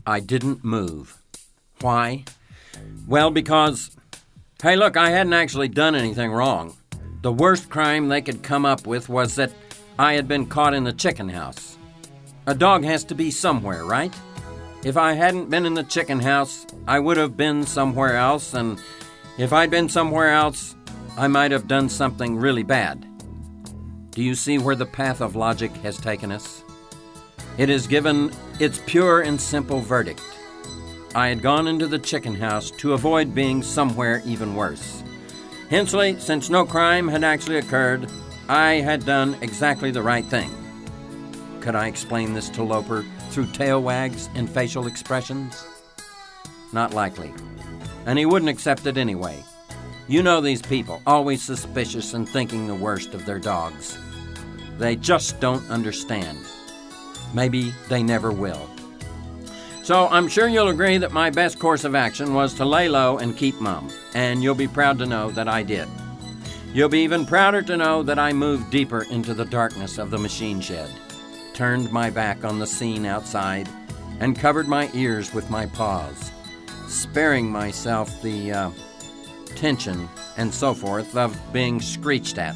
I didn't move. Why? Well, because, hey, look, I hadn't actually done anything wrong. The worst crime they could come up with was that I had been caught in the chicken house. A dog has to be somewhere, right? If I hadn't been in the chicken house, I would have been somewhere else, and if I'd been somewhere else, I might have done something really bad. Do you see where the path of logic has taken us? It has given its pure and simple verdict. I had gone into the chicken house to avoid being somewhere even worse. Hensely, since no crime had actually occurred, I had done exactly the right thing. Could I explain this to Loper through tail wags and facial expressions? Not likely. And he wouldn't accept it anyway. You know these people, always suspicious and thinking the worst of their dogs. They just don't understand. Maybe they never will. So I'm sure you'll agree that my best course of action was to lay low and keep mum, and you'll be proud to know that I did. You'll be even prouder to know that I moved deeper into the darkness of the machine shed, turned my back on the scene outside, and covered my ears with my paws, sparing myself the tension and so forth of being screeched at.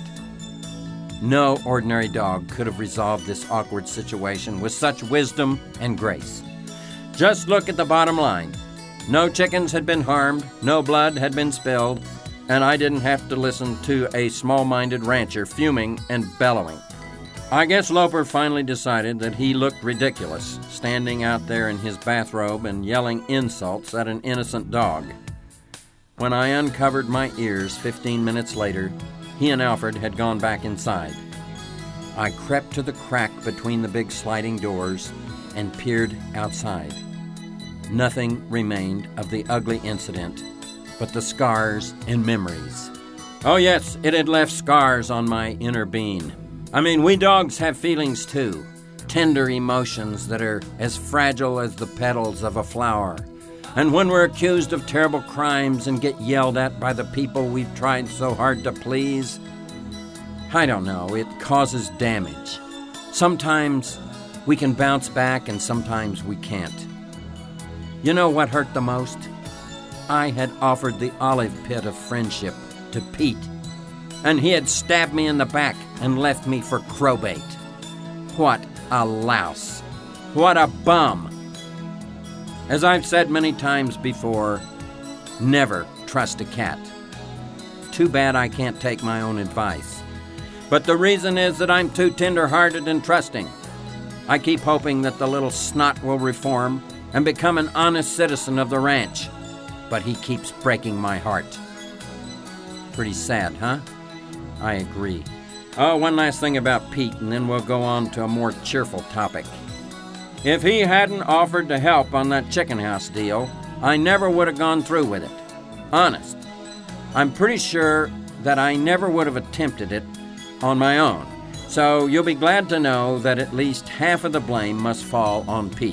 No ordinary dog could have resolved this awkward situation with such wisdom and grace. Just look at the bottom line. No chickens had been harmed, no blood had been spilled, and I didn't have to listen to a small-minded rancher fuming and bellowing. I guess Loper finally decided that he looked ridiculous, standing out there in his bathrobe and yelling insults at an innocent dog. When I uncovered my ears 15 minutes later, he and Alfred had gone back inside. I crept to the crack between the big sliding doors and peered outside. Nothing remained of the ugly incident but the scars and memories. Oh yes, it had left scars on my inner being. I mean, we dogs have feelings too, tender emotions that are as fragile as the petals of a flower. And when we're accused of terrible crimes and get yelled at by the people we've tried so hard to please, I don't know, it causes damage. Sometimes we can bounce back and sometimes we can't. You know what hurt the most? I had offered the olive pit of friendship to Pete, and he had stabbed me in the back and left me for crowbait. What a louse. What a bum. As I've said many times before, never trust a cat. Too bad I can't take my own advice. But the reason is that I'm too tender-hearted and trusting. I keep hoping that the little snot will reform and become an honest citizen of the ranch. But he keeps breaking my heart. Pretty sad, huh? I agree. Oh, one last thing about Pete, and then we'll go on to a more cheerful topic. If he hadn't offered to help on that chicken house deal, I never would have gone through with it. Honest. I'm pretty sure that I never would have attempted it on my own. So you'll be glad to know that at least half of the blame must fall on Pete.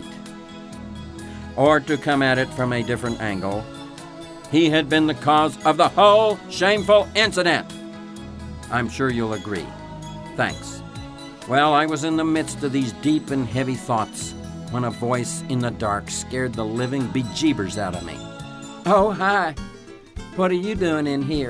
Or to come at it from a different angle, he had been the cause of the whole shameful incident. I'm sure you'll agree. Thanks. Well, I was in the midst of these deep and heavy thoughts when a voice in the dark scared the living bejeebers out of me. Oh, hi. What are you doing in here?